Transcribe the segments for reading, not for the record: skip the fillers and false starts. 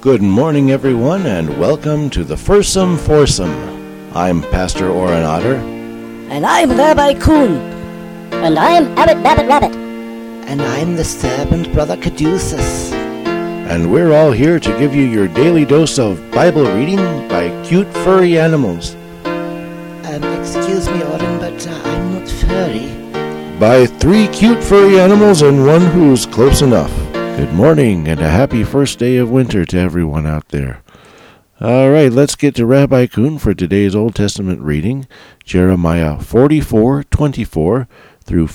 Good morning, everyone, and welcome to the Fursome Foursome. I'm Pastor Oren Otter. And I'm Rabbi Kuhn. And I'm Abbot Babbitt Rabbit. And I'm the servant Brother Caduceus. And we're all here to give you your daily dose of Bible reading by cute furry animals. Excuse me, Oren, but I'm not furry. By 3 cute furry animals and one who's close enough. Good morning and a happy first day of winter to everyone out there. All right, let's get to Rabbi Kuhn for today's Old Testament reading, Jeremiah 44:24 through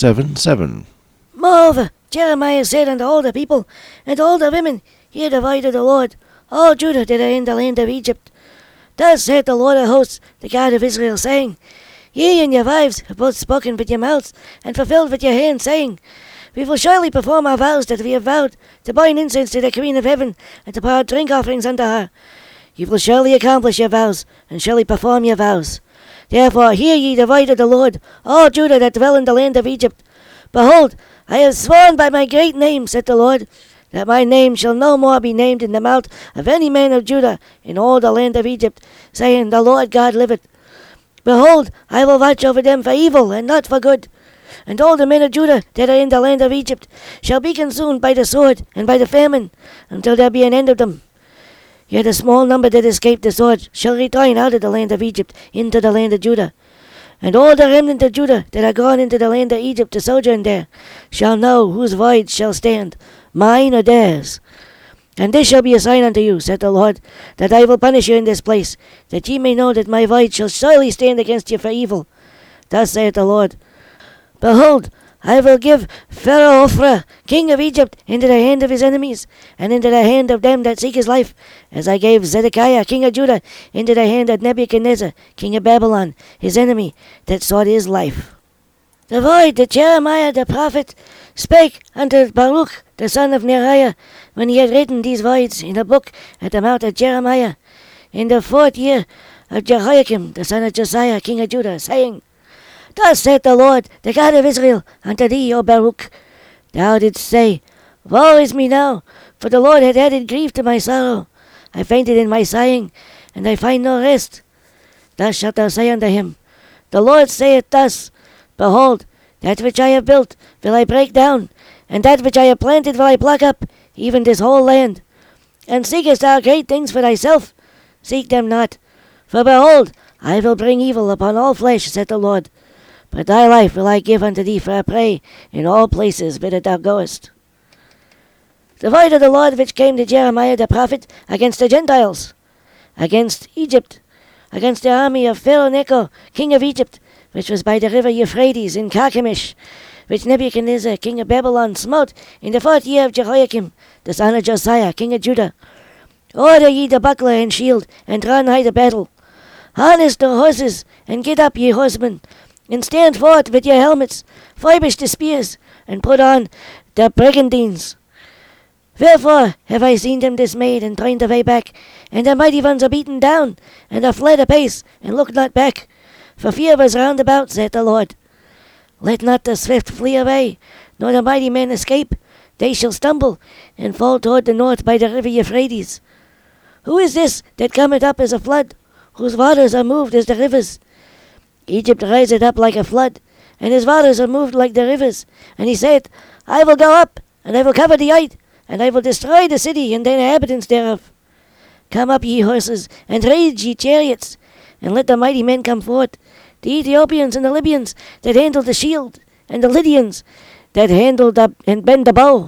47:7. Moreover, Jeremiah said unto all the people and all the women, Hear the word of the Lord, all Judah that are in the land of Egypt. Thus saith the Lord of hosts, the God of Israel, saying, Ye and your wives have both spoken with your mouths and fulfilled with your hands, saying, We will surely perform our vows that we have vowed, to burn incense to the Queen of heaven, and to pour out drink offerings unto her. You will surely accomplish your vows, and surely perform your vows. Therefore hear ye the word of the Lord, all Judah that dwell in the land of Egypt. Behold, I have sworn by my great name, saith the Lord, that my name shall no more be named in the mouth of any man of Judah in all the land of Egypt, saying, The Lord God liveth. Behold, I will watch over them for evil, and not for good. And all the men of Judah that are in the land of Egypt shall be consumed by the sword and by the famine, until there be an end of them. Yet a small number that escape the sword shall return out of the land of Egypt into the land of Judah. And all the remnant of Judah that are gone into the land of Egypt to sojourn there shall know whose voice shall stand, mine or theirs. And this shall be a sign unto you, saith the Lord, that I will punish you in this place, that ye may know that my voice shall surely stand against you for evil. Thus saith the Lord, Behold, I will give Pharaoh Hophra, king of Egypt, into the hand of his enemies, and into the hand of them that seek his life, as I gave Zedekiah, king of Judah, into the hand of Nebuchadnezzar, king of Babylon, his enemy, that sought his life. The word that Jeremiah the prophet spake unto Baruch, the son of Neriah, when he had written these words in a book at the mouth of Jeremiah, in the 4th year of Jehoiakim, the son of Josiah, king of Judah, saying, Thus saith the Lord, the God of Israel, unto thee, O Baruch, Thou didst say, Woe is me now, for the Lord hath added grief to my sorrow. I fainted in my sighing, and I find no rest. Thus shalt thou say unto him, The Lord saith thus, Behold, that which I have built will I break down, and that which I have planted will I pluck up, even this whole land. And seekest thou great things for thyself? Seek them not. For behold, I will bring evil upon all flesh, saith the Lord. But thy life will I give unto thee for a prey in all places whither thou goest. The word of the Lord which came to Jeremiah the prophet against the Gentiles, against Egypt, against the army of Pharaoh Necho, king of Egypt, which was by the river Euphrates in Carchemish, which Nebuchadnezzar, king of Babylon, smote in the 4th year of Jehoiakim, the son of Josiah, king of Judah. Order ye the buckler and shield, and draw nigh the battle. Harness the horses, and get up, ye horsemen, and stand forth with your helmets, furbish the spears, and put on the brigandines. Wherefore have I seen them dismayed, and turned away back, and the mighty ones are beaten down, and are fled apace, and look not back. For fear was round about, saith the Lord. Let not the swift flee away, nor the mighty men escape. They shall stumble, and fall toward the north by the river Euphrates. Who is this that cometh up as a flood, whose waters are moved as the rivers? Egypt riseth up like a flood, and his waters are moved like the rivers. And he saith, I will go up, and I will cover the earth, and I will destroy the city and the inhabitants thereof. Come up, ye horses, and rage, ye chariots, and let the mighty men come forth, the Ethiopians and the Libyans that handle the shield, and the Lydians that handle and bend the bow.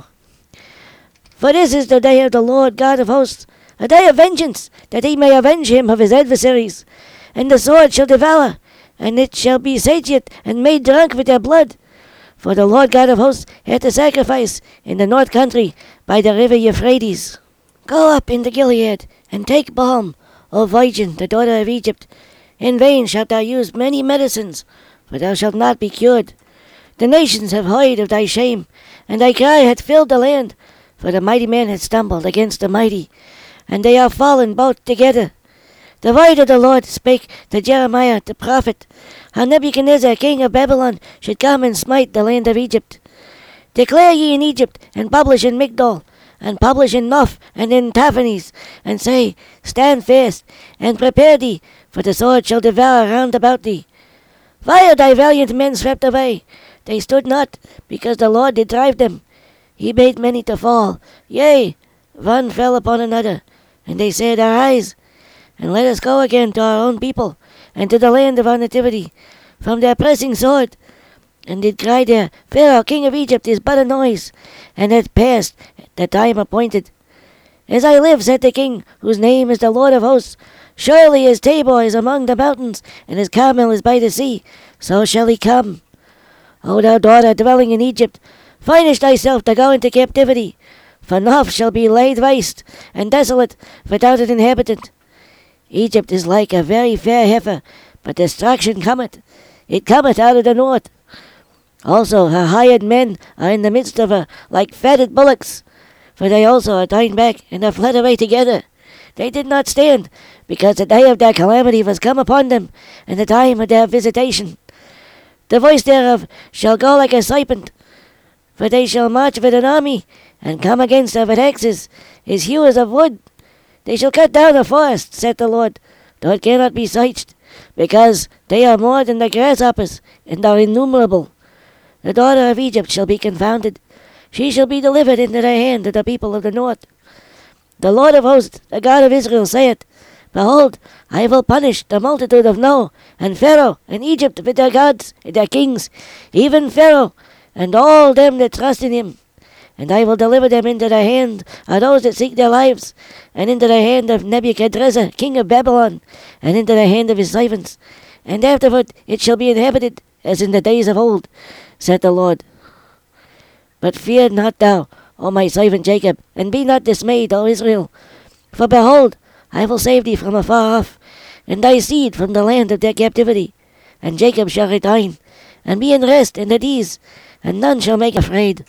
For this is the day of the Lord God of hosts, a day of vengeance, that he may avenge him of his adversaries. And the sword shall devour, and it shall be satiate and made drunk with their blood. For the Lord God of hosts hath a sacrifice in the north country by the river Euphrates. Go up into Gilead, and take balm, O virgin, the daughter of Egypt. In vain shalt thou use many medicines, for thou shalt not be cured. The nations have heard of thy shame, and thy cry hath filled the land, for the mighty man hath stumbled against the mighty, and they are fallen both together. The word of the Lord spake to Jeremiah the prophet, how Nebuchadnezzar king of Babylon should come and smite the land of Egypt. Declare ye in Egypt, and publish in Migdol, and publish in Nuff and in Taphanies, and say, Stand fast, and prepare thee, for the sword shall devour round about thee. Why are thy valiant men swept away? They stood not, because the Lord did drive them. He made many to fall, yea, one fell upon another. And they said, Arise, and let us go again to our own people, and to the land of our nativity, from their pressing sword. And did cry there, Pharaoh, king of Egypt, is but a noise, and hath passed the time appointed. As I live, said the king, whose name is the Lord of hosts, surely as Tabor is among the mountains, and as Carmel is by the sea, so shall he come. O thou daughter dwelling in Egypt, finish thyself to go into captivity, for Noph shall be laid waste, and desolate, without an inhabitant. Egypt is like a very fair heifer, but destruction cometh. It cometh out of the north. Also her hired men are in the midst of her, like fatted bullocks, for they also are turned back, and are fled away together. They did not stand, because the day of their calamity was come upon them, and the time of their visitation. The voice thereof shall go like a serpent, for they shall march with an army, and come against her with axes, as hewers of wood. They shall cut down a forest, saith the Lord, though it cannot be searched, because they are more than the grasshoppers, and are innumerable. The daughter of Egypt shall be confounded. She shall be delivered into the hand of the people of the north. The Lord of hosts, the God of Israel, saith, Behold, I will punish the multitude of No, and Pharaoh, and Egypt with their gods, and their kings, even Pharaoh, and all them that trust in him. And I will deliver them into the hand of those that seek their lives, and into the hand of Nebuchadrezzar, king of Babylon, and into the hand of his servants. And afterward it shall be inhabited, as in the days of old, saith the Lord. But fear not thou, O my servant Jacob, and be not dismayed, O Israel. For behold, I will save thee from afar off, and thy seed from the land of their captivity. And Jacob shall return, and be in rest and at ease, and none shall make afraid.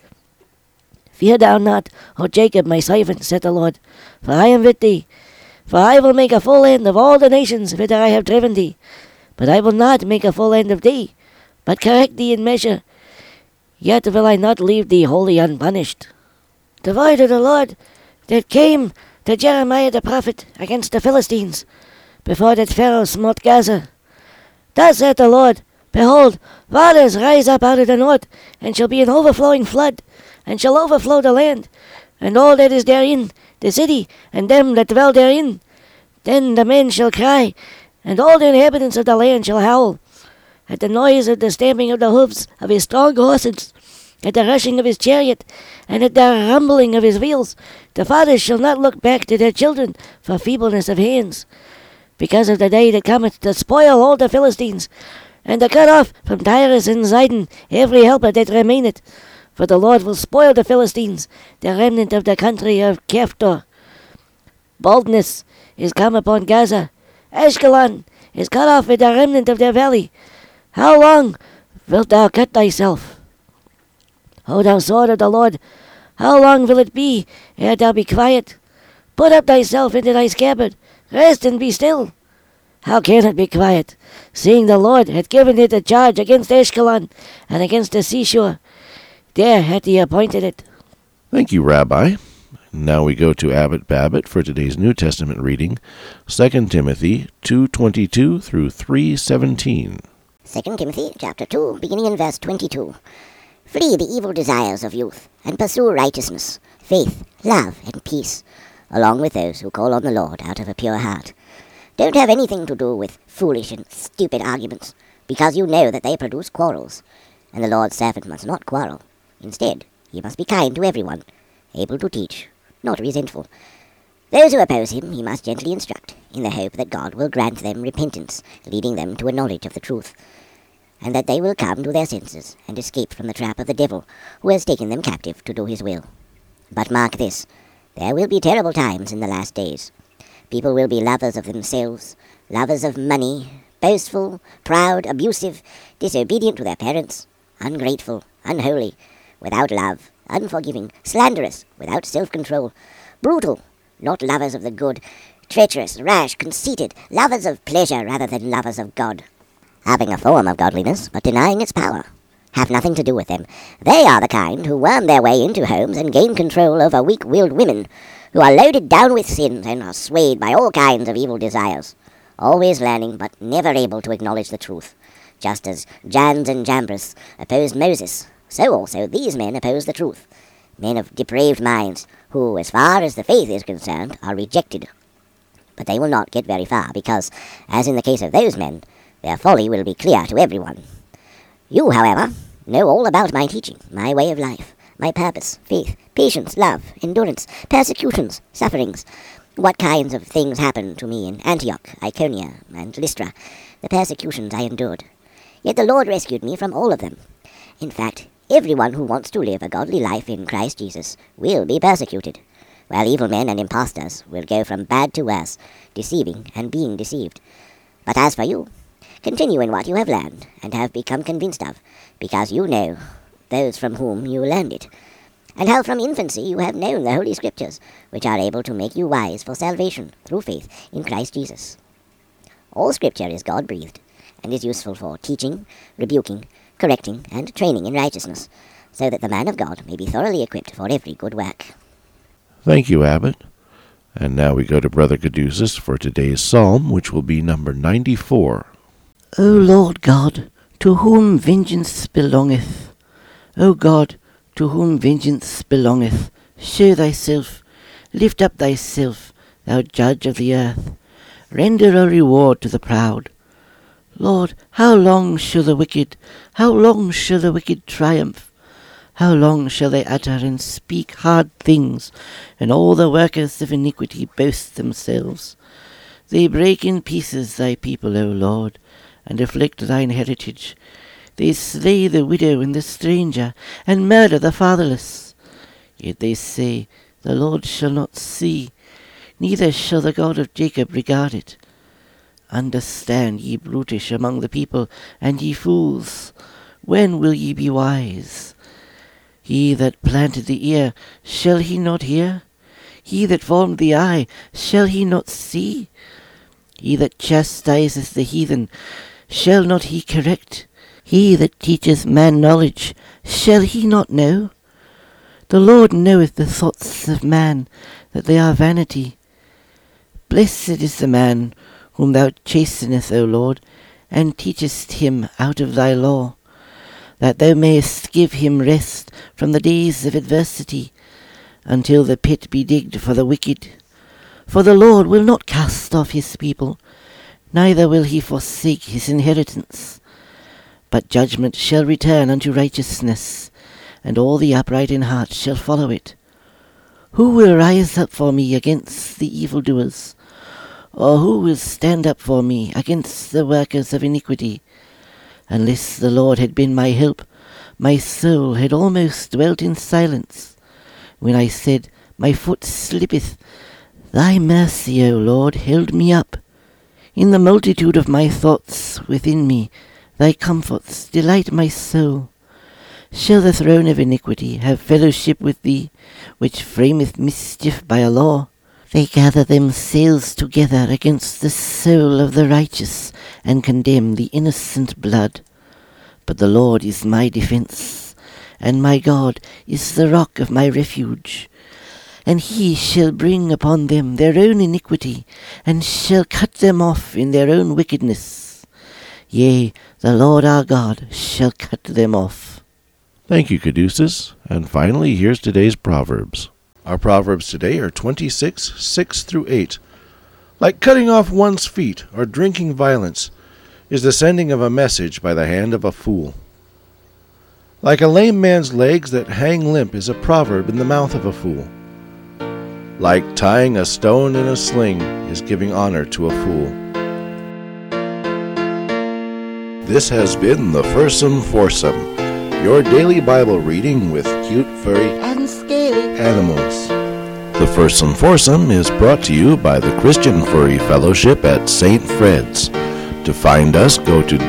Fear thou not, O Jacob, my servant, saith the Lord, for I am with thee. For I will make a full end of all the nations whither I have driven thee. But I will not make a full end of thee, but correct thee in measure. Yet will I not leave thee wholly unpunished. The word of the Lord that came to Jeremiah the prophet against the Philistines, before that Pharaoh smote Gaza. Thus saith the Lord, Behold, waters rise up out of the north, and shall be an overflowing flood, and shall overflow the land, and all that is therein, the city, and them that dwell therein. Then the men shall cry, and all the inhabitants of the land shall howl, at the noise of the stamping of the hoofs of his strong horses, at the rushing of his chariot, and at the rumbling of his wheels. The fathers shall not look back to their children for feebleness of hands, because of the day that cometh to spoil all the Philistines, and to cut off from Tyrus and Zidon every helper that remaineth. For the Lord will spoil the Philistines, the remnant of the country of Caphtor. Baldness is come upon Gaza. Ashkelon is cut off with the remnant of their valley. How long wilt thou cut thyself? O thou sword of the Lord, how long will it be ere thou be quiet? Put up thyself into thy scabbard, rest and be still. How can it be quiet, seeing the Lord hath given it a charge against Ashkelon and against the seashore? There hath he appointed it. Thank you, Rabbi. Now we go to Abbot Babbitt for today's New Testament reading, 2 Timothy 2:22 through 3:17. 2 Timothy chapter 2, beginning in verse 22. Flee the evil desires of youth, and pursue righteousness, faith, love, and peace, along with those who call on the Lord out of a pure heart. Don't have anything to do with foolish and stupid arguments, because you know that they produce quarrels, and the Lord's servant must not quarrel. Instead, he must be kind to everyone, able to teach, not resentful. Those who oppose him he must gently instruct, in the hope that God will grant them repentance, leading them to a knowledge of the truth, and that they will come to their senses and escape from the trap of the devil, who has taken them captive to do his will. But mark this, there will be terrible times in the last days. People will be lovers of themselves, lovers of money, boastful, proud, abusive, disobedient to their parents, ungrateful, unholy, without love, unforgiving, slanderous, without self-control, brutal, not lovers of the good, treacherous, rash, conceited, lovers of pleasure rather than lovers of God, having a form of godliness, but denying its power, have nothing to do with them. They are the kind who worm their way into homes and gain control over weak-willed women, who are loaded down with sins and are swayed by all kinds of evil desires, always learning but never able to acknowledge the truth. Just as Jannes and Jambres opposed Moses, so also these men oppose the truth. Men of depraved minds, who, as far as the faith is concerned, are rejected. But they will not get very far, because, as in the case of those men, their folly will be clear to everyone. You, however, know all about my teaching, my way of life, my purpose, faith, patience, love, endurance, persecutions, sufferings, what kinds of things happened to me in Antioch, Iconium, and Lystra, the persecutions I endured. Yet the Lord rescued me from all of them. In fact, everyone who wants to live a godly life in Christ Jesus will be persecuted, while evil men and impostors will go from bad to worse, deceiving and being deceived. But as for you, continue in what you have learned and have become convinced of, because you know those from whom you learned it, and how from infancy you have known the Holy Scriptures, which are able to make you wise for salvation through faith in Christ Jesus. All Scripture is God-breathed, and is useful for teaching, rebuking, correcting, and training in righteousness, so that the man of God may be thoroughly equipped for every good work. Thank you, Abbot. And now we go to Brother Caduceus for today's psalm, which will be number 94. O Lord God, to whom vengeance belongeth, O God, to whom vengeance belongeth, show thyself, lift up thyself, thou judge of the earth, render a reward to the proud. Lord, how long shall the wicked triumph? How long shall they utter and speak hard things, and all the workers of iniquity boast themselves? They break in pieces thy people, O Lord, and afflict thine heritage. They slay the widow and the stranger, and murder the fatherless. Yet they say, the Lord shall not see, neither shall the God of Jacob regard it. Understand, ye brutish among the people, and ye fools, when will ye be wise? He that planted the ear, shall he not hear? He that formed the eye, shall he not see? He that chastiseth the heathen, shall not he correct? He that teacheth man knowledge, shall he not know? The Lord knoweth the thoughts of man, that they are vanity. Blessed is the man whom thou chastenest, O Lord, and teachest him out of thy law, that thou mayest give him rest from the days of adversity, until the pit be digged for the wicked. For the Lord will not cast off his people, neither will he forsake his inheritance. But judgment shall return unto righteousness, and all the upright in heart shall follow it. Who will rise up for me against the evildoers? Or who will stand up for me against the workers of iniquity? Unless the Lord had been my help, my soul had almost dwelt in silence. When I said, my foot slippeth, thy mercy, O Lord, held me up. In the multitude of my thoughts within me, thy comforts delight my soul. Shall the throne of iniquity have fellowship with thee, which frameth mischief by a law? They gather themselves together against the soul of the righteous, and condemn the innocent blood. But the Lord is my defence, and my God is the rock of my refuge. And he shall bring upon them their own iniquity, and shall cut them off in their own wickedness. Yea, the Lord our God shall cut them off. Thank you, Caduceus. And finally, here's today's Proverbs. Our Proverbs today are 26, 6 through 8. Like cutting off one's feet or drinking violence is the sending of a message by the hand of a fool. Like a lame man's legs that hang limp is a proverb in the mouth of a fool. Like tying a stone in a sling is giving honor to a fool. This has been the Fursome Foursome, your daily Bible reading with cute, furry, And scaly animals. The Fursome Foursome is brought to you by the Christian Furry Fellowship at St. Fred's. To find us, go to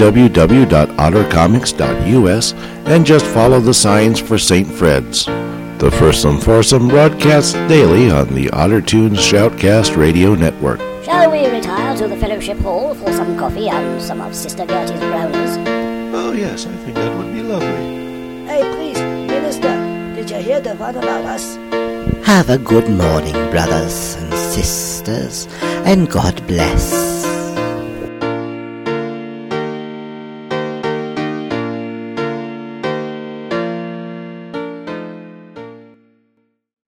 www.ottercomics.us and just follow the signs for St. Fred's. The Fursome Foursome broadcasts daily on the OtterTunes Shoutcast Radio Network. Shall we retire to the fellowship hall for some coffee and some of Sister Gertie's brownies? Oh, yes, I think that would be lovely. Hey, please, Minister, did you hear the one about us? Have a good morning, brothers and sisters, and God bless.